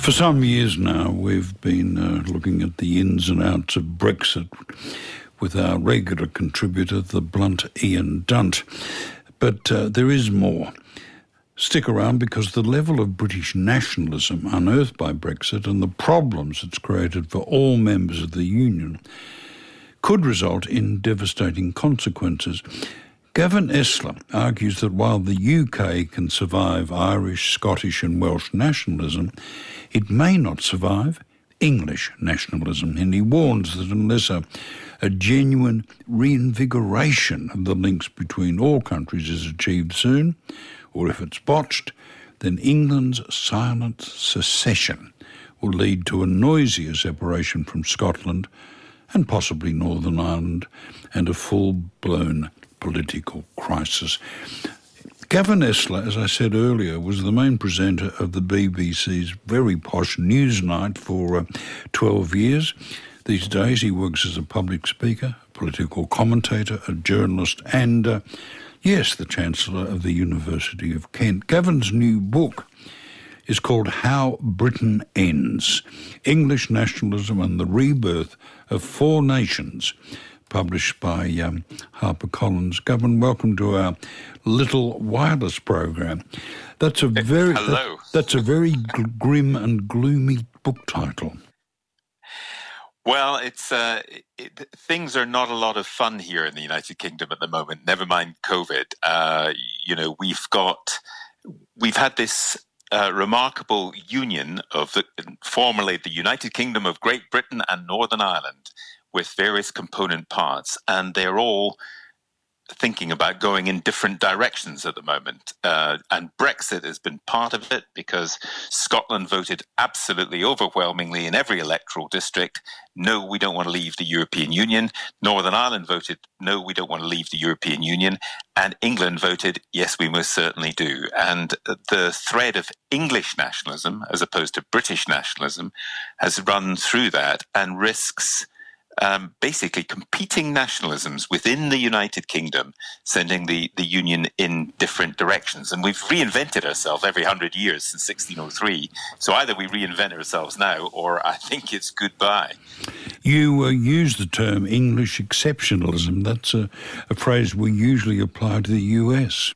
For some years now, we've been looking at the ins and outs of Brexit with our regular contributor, the blunt Ian Dunt. But there is more. Stick around, because the level of British nationalism unearthed by Brexit and the problems it's created for all members of the Union could result in devastating consequences. Gavin Esler argues that while the UK can survive Irish, Scottish and Welsh nationalism, it may not survive English nationalism, and he warns that unless a genuine reinvigoration of the links between all countries is achieved soon, or if it's botched, then England's silent secession will lead to a noisier separation from Scotland and possibly Northern Ireland and a full-blown political crisis. Gavin Esler, as I said earlier, was the main presenter of the BBC's very posh Newsnight for 12 years. These days he works as a public speaker, political commentator, a journalist and, yes, the Chancellor of the University of Kent. Gavin's new book is called How Britain Ends: English Nationalism and the Rebirth of Four Nations, published by HarperCollins. Gavin, welcome to our little wireless program. That's a very Hello. That's a very grim and gloomy book title. Well, things are not a lot of fun here in the United Kingdom at the moment. Never mind COVID. We've had this remarkable union of formerly the United Kingdom of Great Britain and Northern Ireland, with various component parts, and they're all thinking about going in different directions at the moment. And Brexit has been part of it, because Scotland voted absolutely overwhelmingly in every electoral district, no, we don't want to leave the European Union. Northern Ireland voted, no, we don't want to leave the European Union. And England voted, yes, we most certainly do. And the thread of English nationalism, as opposed to British nationalism, has run through that and risks basically competing nationalisms within the United Kingdom, sending the Union in different directions. And we've reinvented ourselves every 100 years since 1603. So either we reinvent ourselves now, or I think it's goodbye. You use the term English exceptionalism. That's a phrase we usually apply to the US.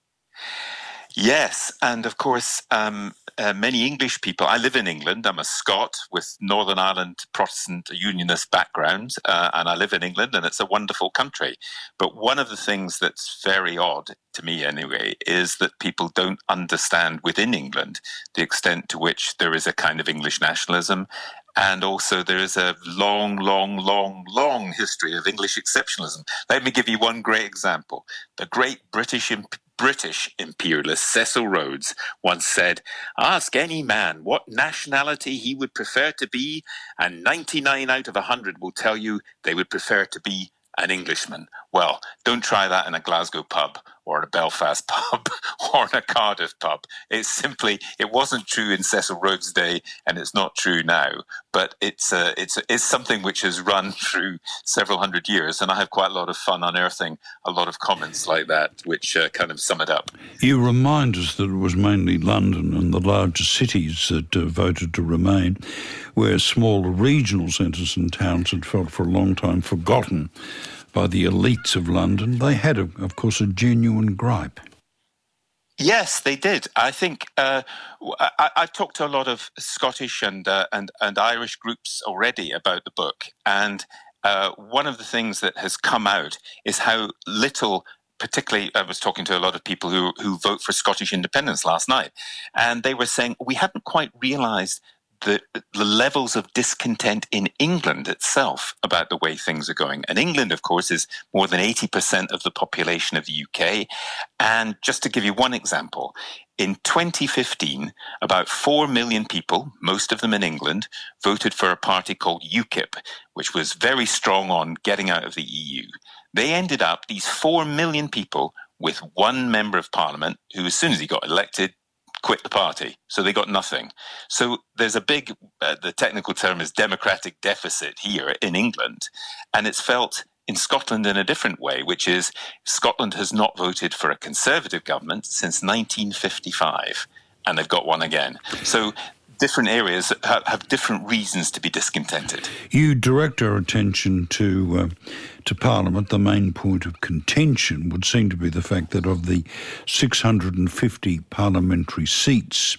Yes, and of course, many English people. I live in England. I'm a Scot with Northern Ireland Protestant Unionist background, and I live in England, and it's a wonderful country. But one of the things that's very odd, to me anyway, is that people don't understand within England the extent to which there is a kind of English nationalism. And also there is a long, long, long, long history of English exceptionalism. Let me give you one great example. The great British imperialist Cecil Rhodes once said, "Ask any man what nationality he would prefer to be, and 99 out of 100 will tell you they would prefer to be an Englishman." Well, don't try that in a Glasgow pub or a Belfast pub or in a Cardiff pub. It wasn't true in Cecil Rhodes' day, and it's not true now. But it's something which has run through several hundred years, and I have quite a lot of fun unearthing a lot of comments like that, which kind of sum it up. You remind us that it was mainly London and the larger cities that voted to remain, where smaller regional centres and towns had felt for a long time forgotten by the elites of London. They had, of course, a genuine gripe. Yes, they did. I think I've talked to a lot of Scottish and Irish groups already about the book, and one of the things that has come out is how little. Particularly, I was talking to a lot of people who vote for Scottish independence last night, and they were saying we hadn't quite realised the levels of discontent in England itself about the way things are going. And England, of course, is more than 80% of the population of the UK. And just to give you one example, in 2015, about 4 million people, most of them in England, voted for a party called UKIP, which was very strong on getting out of the EU. They ended up, these 4 million people, with one member of parliament who, as soon as he got elected, quit the party. So they got nothing. So there's a big, the technical term is democratic deficit here in England. And it's felt in Scotland in a different way, which is Scotland has not voted for a Conservative government since 1955. And they've got one again. So different areas that have different reasons to be discontented. You direct our attention to Parliament. The main point of contention would seem to be the fact that of the 650 parliamentary seats,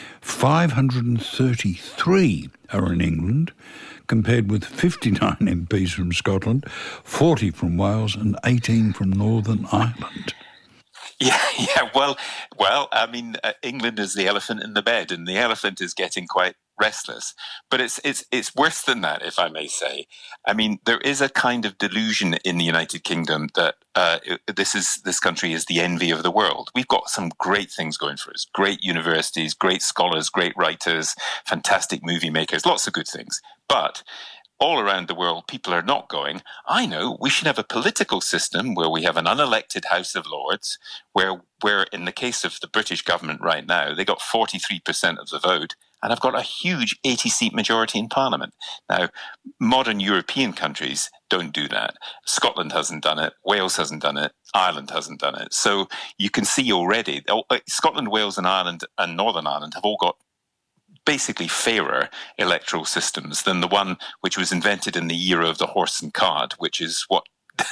533 are in England, compared with 59 MPs from Scotland, 40 from Wales and 18 from Northern Ireland. Yeah. Well. I mean, England is the elephant in the bed, and the elephant is getting quite restless. But it's worse than that, if I may say. I mean, there is a kind of delusion in the United Kingdom that this country is the envy of the world. We've got some great things going for us: great universities, great scholars, great writers, fantastic movie makers, lots of good things. But all around the world, people are not going, I know, we should have a political system where we have an unelected House of Lords, where in the case of the British government right now, they got 43% of the vote, and have got a huge 80-seat majority in Parliament. Now, modern European countries don't do that. Scotland hasn't done it, Wales hasn't done it, Ireland hasn't done it. So you can see already, Scotland, Wales and Ireland and Northern Ireland have all got basically fairer electoral systems than the one which was invented in the era of the horse and cart, which is what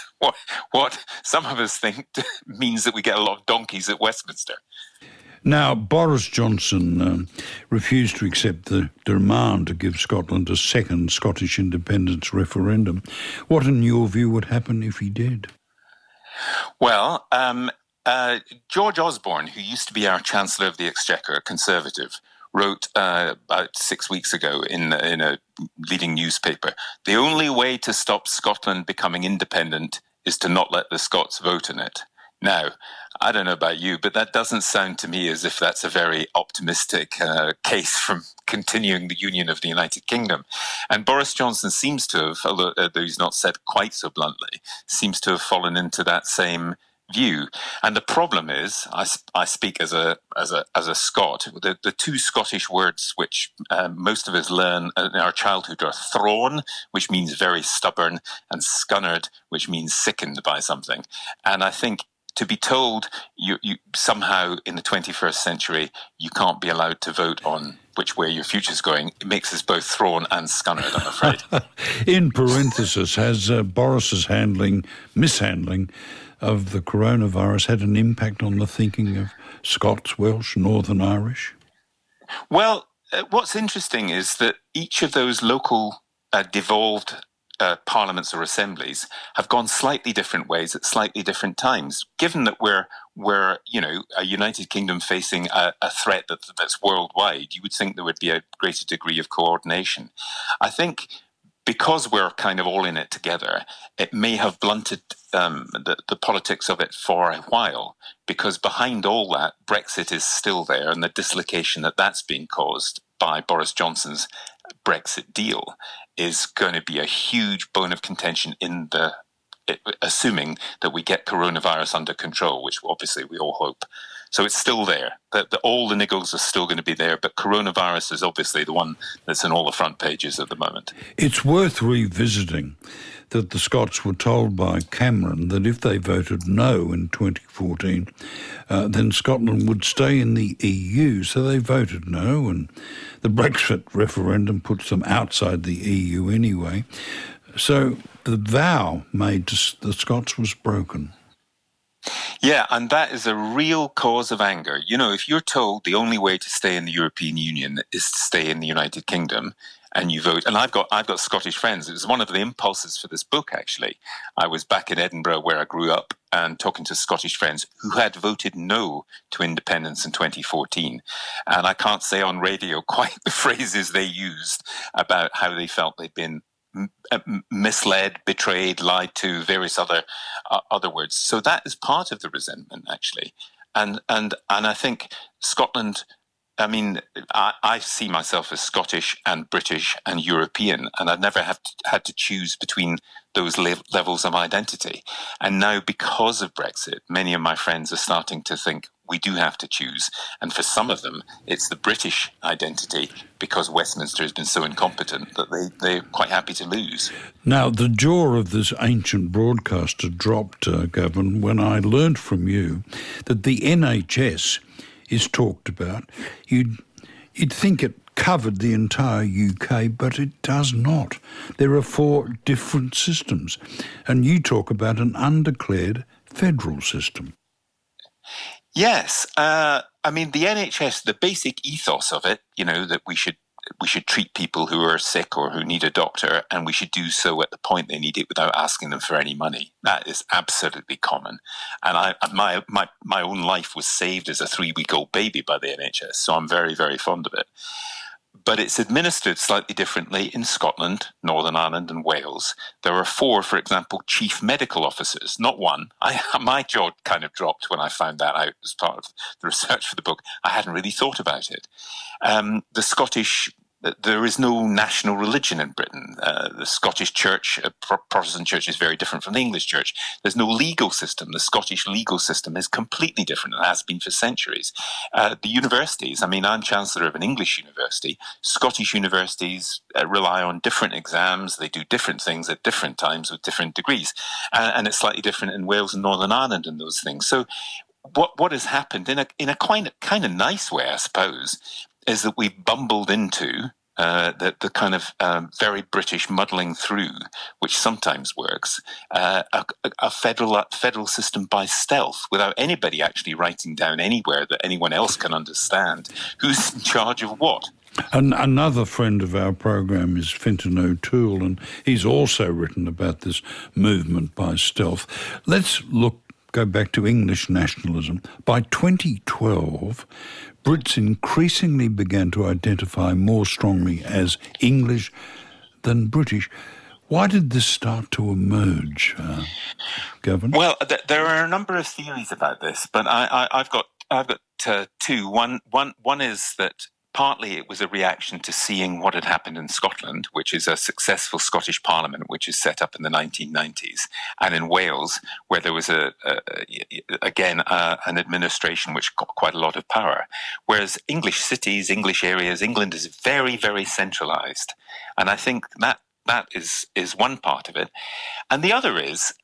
some of us think means that we get a lot of donkeys at Westminster. Now, Boris Johnson refused to accept the demand to give Scotland a second Scottish independence referendum. What, in your view, would happen if he did? Well, George Osborne, who used to be our Chancellor of the Exchequer, a Conservative, wrote about 6 weeks ago in a leading newspaper, the only way to stop Scotland becoming independent is to not let the Scots vote in it. Now, I don't know about you, but that doesn't sound to me as if that's a very optimistic case from continuing the union of the United Kingdom. And Boris Johnson seems to have, although he's not said quite so bluntly, seems to have fallen into that same view. And the problem is, I speak as a Scot. The two Scottish words which most of us learn in our childhood are thrawn, which means very stubborn, and scunnered, which means sickened by something. And I think to be told you somehow in the 21st century you can't be allowed to vote on which way your future's going, it makes us both thrawn and scunnered, I'm afraid. In parenthesis, has Boris's mishandling of the coronavirus had an impact on the thinking of Scots, Welsh, Northern Irish? Well, what's interesting is that each of those local devolved parliaments or assemblies have gone slightly different ways at slightly different times. Given that we're a United Kingdom facing a threat that's worldwide, you would think there would be a greater degree of coordination. I think because we're kind of all in it together, it may have blunted the politics of it for a while, because behind all that, Brexit is still there, and the dislocation that's being caused by Boris Johnson's Brexit deal is going to be a huge bone of contention assuming that we get coronavirus under control, which obviously we all hope. So it's still there. All the niggles are still going to be there, but coronavirus is obviously the one that's in all the front pages at the moment. It's worth revisiting that the Scots were told by Cameron that if they voted no in 2014, then Scotland would stay in the EU. So they voted no, and the Brexit referendum puts them outside the EU anyway. So the vow made to the Scots was broken. Yeah, and that is a real cause of anger. You know, if you're told the only way to stay in the European Union is to stay in the United Kingdom, and you vote, and I've got Scottish friends. It was one of the impulses for this book, actually. I was back in Edinburgh where I grew up and talking to Scottish friends who had voted no to independence in 2014. And I can't say on radio quite the phrases they used about how they felt they'd been misled, betrayed, lied to, various other words. So that is part of the resentment, actually. And I think Scotland, I mean, I see myself as Scottish and British and European, and I've never had to choose between those levels of identity. And now, because of Brexit, many of my friends are starting to think we do have to choose. And for some of them, it's the British identity, because Westminster has been so incompetent that they're quite happy to lose. Now, the jaw of this ancient broadcaster dropped, Gavin, when I learned from you that the NHS is talked about. You'd think it covered the entire UK, but it does not. There are 4 different systems, and you talk about an undeclared federal system. Yes. I mean, the NHS, the basic ethos of it, that we should treat people who are sick or who need a doctor, and we should do so at the point they need it without asking them for any money. That is absolutely common. And my own life was saved as a 3-week-old baby by the NHS, so I'm very, very fond of it. But it's administered slightly differently in Scotland, Northern Ireland and Wales. There are 4, for example, chief medical officers, not 1. My jaw kind of dropped when I found that out as part of the research for the book. I hadn't really thought about it. The Scottish, there is no national religion in Britain. The Scottish Church, Protestant Church, is very different from the English Church. There's no legal system. The Scottish legal system is completely different and has been for centuries. The universities, I mean, I'm Chancellor of an English university. Scottish universities rely on different exams. They do different things at different times with different degrees. And it's slightly different in Wales and Northern Ireland and those things. So what has happened in a kind of nice way, I suppose, is that we've bumbled into the kind of very British muddling through, which sometimes works, a federal system by stealth, without anybody actually writing down anywhere that anyone else can understand who's in charge of what. And another friend of our program is Fintan O'Toole, and he's also written about this movement by stealth. Let's go back to English nationalism. By 2012, Brits increasingly began to identify more strongly as English than British. Why did this start to emerge, Gavin? Well, there are a number of theories about this, but I've got 2. One is that partly it was a reaction to seeing what had happened in Scotland, which is a successful Scottish Parliament, which is set up in the 1990s, and in Wales, where there was an administration which got quite a lot of power. Whereas English cities, English areas, England is very, very centralised. And I think that is one part of it. And the other is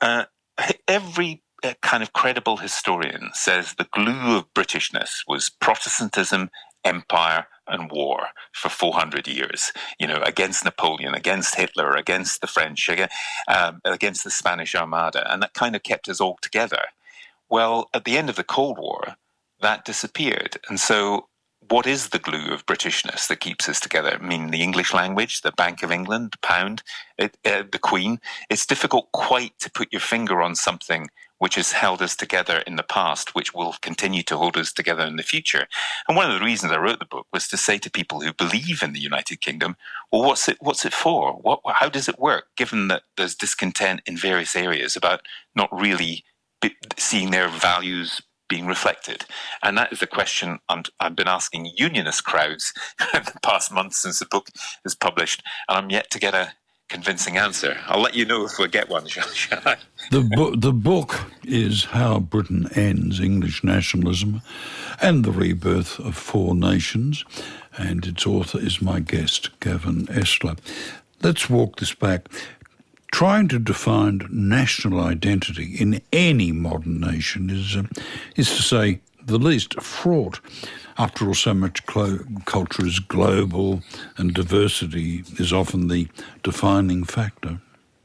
every kind of credible historian says the glue of Britishness was Protestantism, empire, and war for 400 years, against Napoleon, against Hitler, against the French, against the Spanish Armada, and that kind of kept us all together. Well, at the end of the Cold War, that disappeared. And so what is the glue of Britishness that keeps us together? I mean, the English language, the Bank of England, the pound, the Queen. It's difficult quite to put your finger on something which has held us together in the past, which will continue to hold us together in the future. And one of the reasons I wrote the book was to say to people who believe in the United Kingdom, well, what's it for? How does it work, given that there's discontent in various areas about not really seeing their values being reflected? And that is the question I've been asking unionist crowds in the past months since the book is published, and I'm yet to get a convincing answer. I'll let you know if we get one, shall I? The book is How Britain Ends English Nationalism and the Rebirth of Four Nations, and its author is my guest, Gavin Esler. Let's walk this back. Trying to define national identity in any modern nation is to say the least fraught. After all, so much culture is global and diversity is often the defining factor.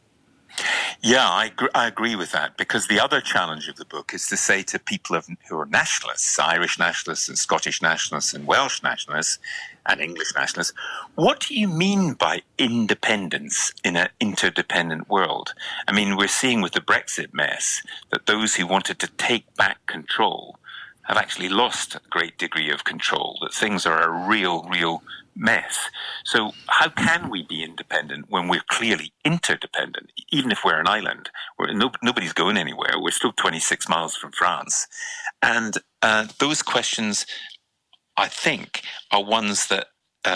Yeah, I agree with that, because the other challenge of the book is to say to people who are nationalists, Irish nationalists and Scottish nationalists and Welsh nationalists and English nationalists, what do you mean by independence in an interdependent world? I mean, we're seeing with the Brexit mess that those who wanted to take back control have actually lost a great degree of control, that things are a real mess. So how can we be independent when we're clearly interdependent? Even if we're an island, nobody's going anywhere. We're still 26 miles from France. And those questions, I think, are ones that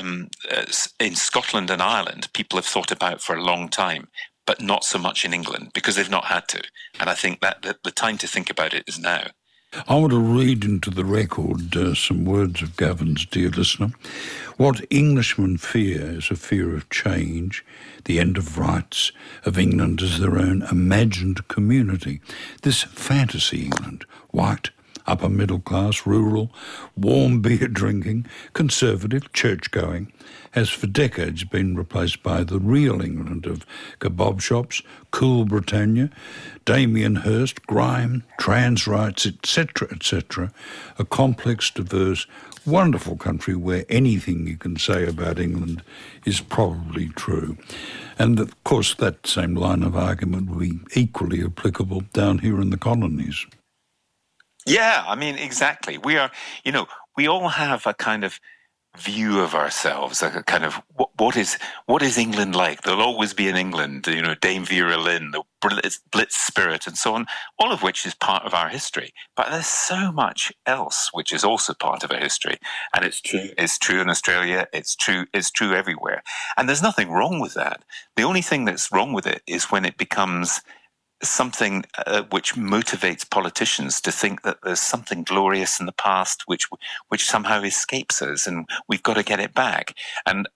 in Scotland and Ireland, people have thought about for a long time, but not so much in England, because they've not had to. And I think that the time to think about it is now. I want to read into the record some words of Gavin's, dear listener. What Englishmen fear is a fear of change, the end of rights, of England as their own imagined community. This fantasy England, white, upper middle class, rural, warm beer drinking, conservative, church-going, has for decades been replaced by the real England of kebab shops, cool Britannia, Damien Hirst, grime, trans rights, etc., a complex, diverse, wonderful country where anything you can say about England is probably true. And of course that same line of argument would be equally applicable down here in the colonies. Yeah, I mean, exactly. We are, we all have a kind of view of ourselves, a kind of what is England like? There'll always be in England, Dame Vera Lynn, the Blitz spirit, and so on, all of which is part of our history. But there's so much else which is also part of our history, and it's true. It's true in Australia. It's true everywhere, and there's nothing wrong with that. The only thing that's wrong with it is when it becomes something which motivates politicians to think that there's something glorious in the past which somehow escapes us, and we've got to get it back. And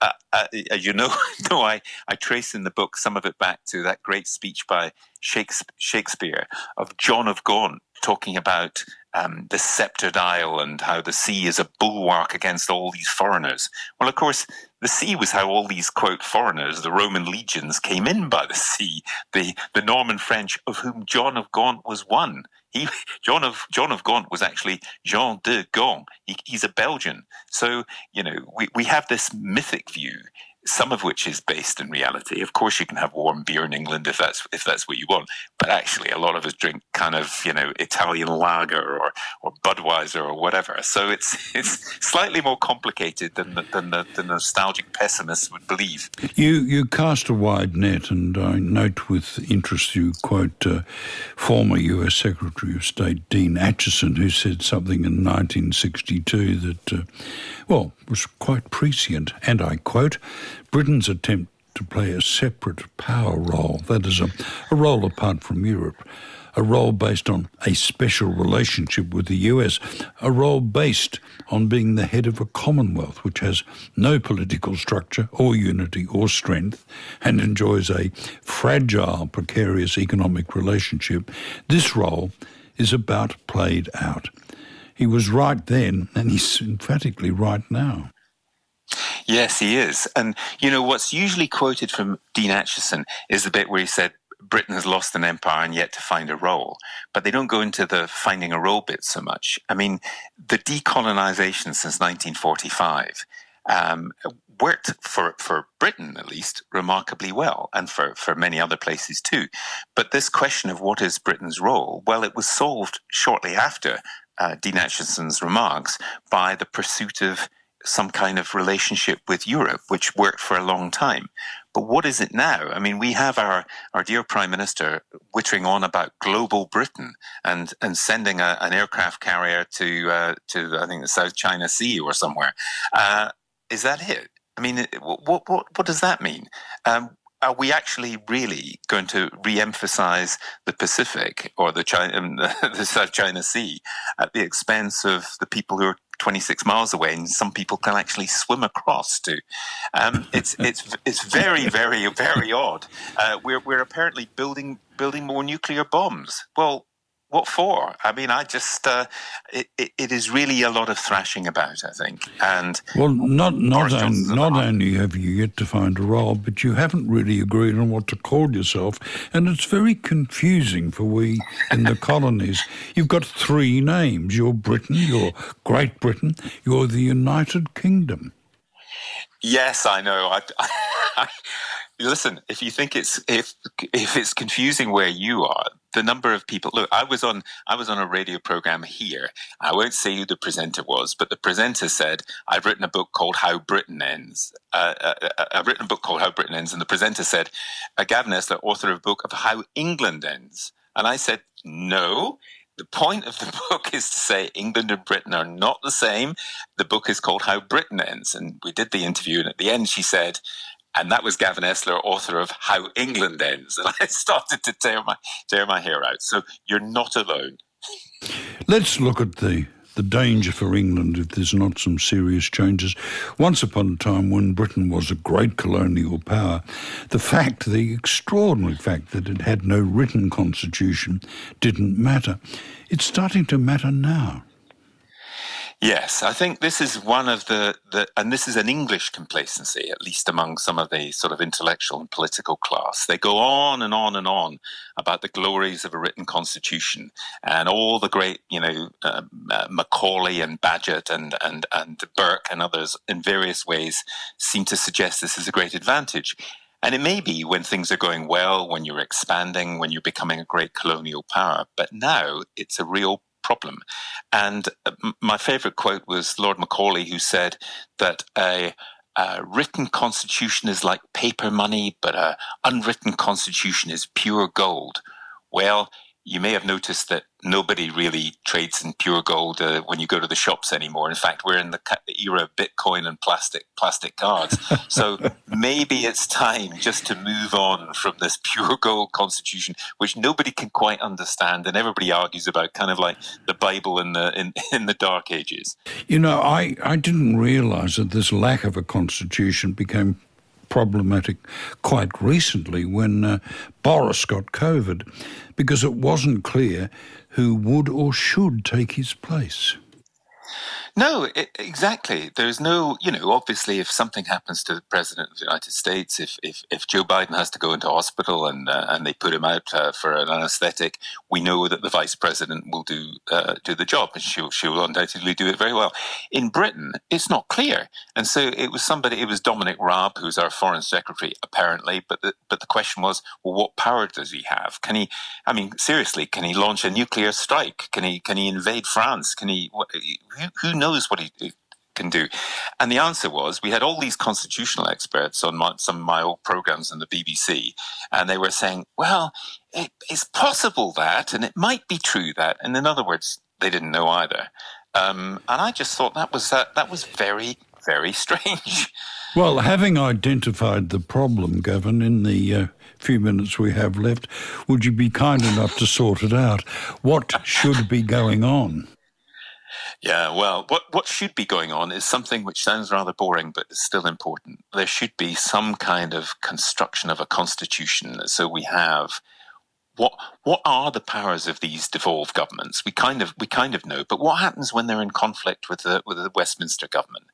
I trace in the book some of it back to that great speech by Shakespeare of John of Gaunt talking about the sceptred isle and how the sea is a bulwark against all these foreigners. Well, of course, the sea was how all these, quote, foreigners, the Roman legions, came in by the sea, the Norman French, of whom John of Gaunt was one. John of Gaunt was actually Jean de Gaunt. He's a Belgian. So, we have this mythic view, some of which is based in reality. Of course, you can have warm beer in England if that's what you want. But actually, a lot of us drink kind of, Italian lager or Budweiser or whatever. So it's slightly more complicated than the nostalgic pessimists would believe. You cast a wide net, and I note with interest you quote former US Secretary of State Dean Acheson, who said something in 1962 that, was quite prescient, and I quote, Britain's attempt to play a separate power role, that is, a role apart from Europe, a role based on a special relationship with the US, a role based on being the head of a commonwealth which has no political structure or unity or strength and enjoys a fragile, precarious economic relationship. This role is about played out. He was right then, and he's emphatically right now. Yes, he is. And, what's usually quoted from Dean Acheson is the bit where he said, Britain has lost an empire and yet to find a role. But they don't go into the finding a role bit so much. I mean, the decolonization since 1945 worked for Britain, at least, remarkably well, and for many other places too. But this question of what is Britain's role, well, it was solved shortly after Dean Acheson's remarks by the pursuit of some kind of relationship with Europe, which worked for a long time. But what is it now? I mean, we have our dear Prime Minister wittering on about global Britain and sending an aircraft carrier to I think the South China Sea or somewhere. Is that it? I mean, what does that mean? Are we actually really going to re-emphasize the Pacific or the South China Sea at the expense of the people who are 26 miles away, and some people can actually swim across to? It's very, very, very odd. We're apparently building more nuclear bombs. Well, what for? I mean, it is really a lot of thrashing about, I think. And not only have you yet to find a role, but you haven't really agreed on what to call yourself, and it's very confusing for we in the colonies. You've got three names: you're Britain, you're Great Britain, you're the United Kingdom. Yes, I know. Listen, if you think if it's confusing where you are, the number of people. Look, I was on a radio program here. I won't say who the presenter was, but the presenter said, "I've written a book called How Britain Ends." I've written a book called How Britain Ends, and the presenter said, "Gavin Esler, author of a book of How England Ends." And I said, "No. The point of the book is to say England and Britain are not the same. The book is called How Britain Ends." And we did the interview, and at the end she said, and that was Gavin Esler, author of How England Ends. And I started to tear my hair out. So you're not alone. Let's look at the the danger for England if there's not some serious changes. Once upon a time when Britain was a great colonial power, the extraordinary fact that it had no written constitution didn't matter. It's starting to matter now. Yes, I think this is one of and this is an English complacency, at least among some of the sort of intellectual and political class. They go on and on and on about the glories of a written constitution and all the great, Macaulay and Bagehot and Burke and others in various ways seem to suggest this is a great advantage. And it may be when things are going well, when you're expanding, when you're becoming a great colonial power. But now it's a real problem. And my favourite quote was Lord Macaulay, who said that a written constitution is like paper money, but an unwritten constitution is pure gold. Well, you may have noticed that nobody really trades in pure gold when you go to the shops anymore. In fact, we're in the era of Bitcoin and plastic cards. So maybe it's time just to move on from this pure gold constitution, which nobody can quite understand, and everybody argues about, kind of like the Bible in the Dark Ages. I didn't realise that this lack of a constitution became problematic quite recently when Boris got COVID, because it wasn't clear who would or should take his place. No, exactly. There's no, obviously if something happens to the President of the United States, if Joe Biden has to go into hospital and they put him out for an anesthetic, we know that the Vice President will do the job, and she'll undoubtedly do it very well. In Britain, it's not clear. And so it was Dominic Raab, who's our Foreign Secretary, apparently, but the question was, well, what power does he have? Seriously, can he launch a nuclear strike? Can he invade France? Who knows what he can do? And the answer was, we had all these constitutional experts on some of my old programs on the BBC, and they were saying, well, it's possible that, and it might be true that, and in other words, they didn't know either. And I just thought that was very, very strange. Well, having identified the problem, Gavin, in the few minutes we have left, would you be kind enough to sort it out? What should be going on? Yeah, well, what should be going on is something which sounds rather boring, but is still important. There should be some kind of construction of a constitution. So we have what are the powers of these devolved governments? We kind of know, but what happens when they're in conflict with the Westminster government?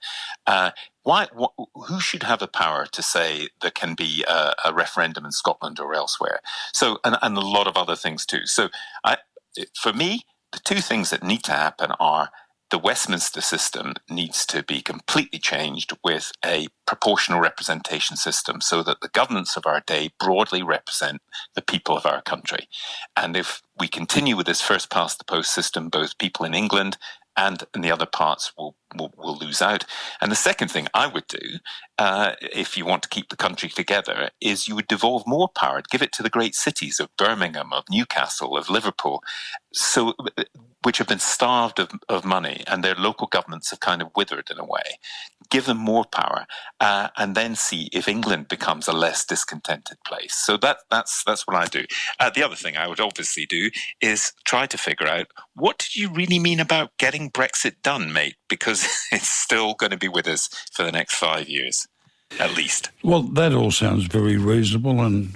Who should have a power to say there can be a referendum in Scotland or elsewhere? So, and a lot of other things too. So, for me, the two things that need to happen are the Westminster system needs to be completely changed with a proportional representation system so that the governments of our day broadly represent the people of our country. And if we continue with this first past the post system, both people in England and in the other parts will lose out. And the second thing I would do, if you want to keep the country together, is you would devolve more power, give it to the great cities of Birmingham, of Newcastle, of Liverpool, which have been starved of money, and their local governments have kind of withered in a way. Give them more power, and then see if England becomes a less discontented place. So that's what I do. The other thing I would obviously do is try to figure out, what did you really mean about getting Brexit done, mate? Because it's still going to be with us for the next 5 years, at least. Well, that all sounds very reasonable, and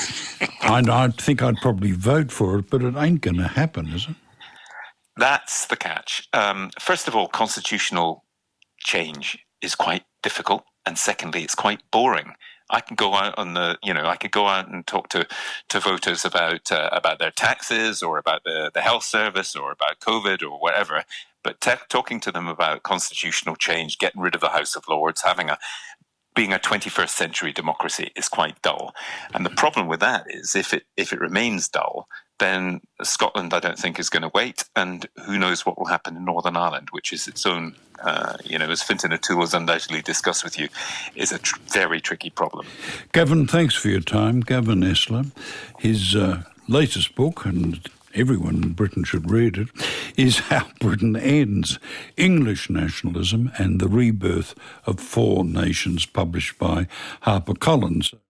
I think I'd probably vote for it, but it ain't going to happen, is it? That's the catch. First of all, constitutional change is quite difficult, and secondly, it's quite boring. I can go out and talk to voters about their taxes or about the health service or about COVID or whatever. But talking to them about constitutional change, getting rid of the House of Lords, being a 21st century democracy is quite dull. And the problem with that is if it remains dull, then Scotland, I don't think, is going to wait. And who knows what will happen in Northern Ireland, which is its own, as Fintan O'Toole has undoubtedly discussed with you, is a very tricky problem. Gavin, thanks for your time. Gavin Esler, his latest book, and everyone in Britain should read it, is How Britain Ends, English Nationalism and the Rebirth of Four Nations, published by HarperCollins.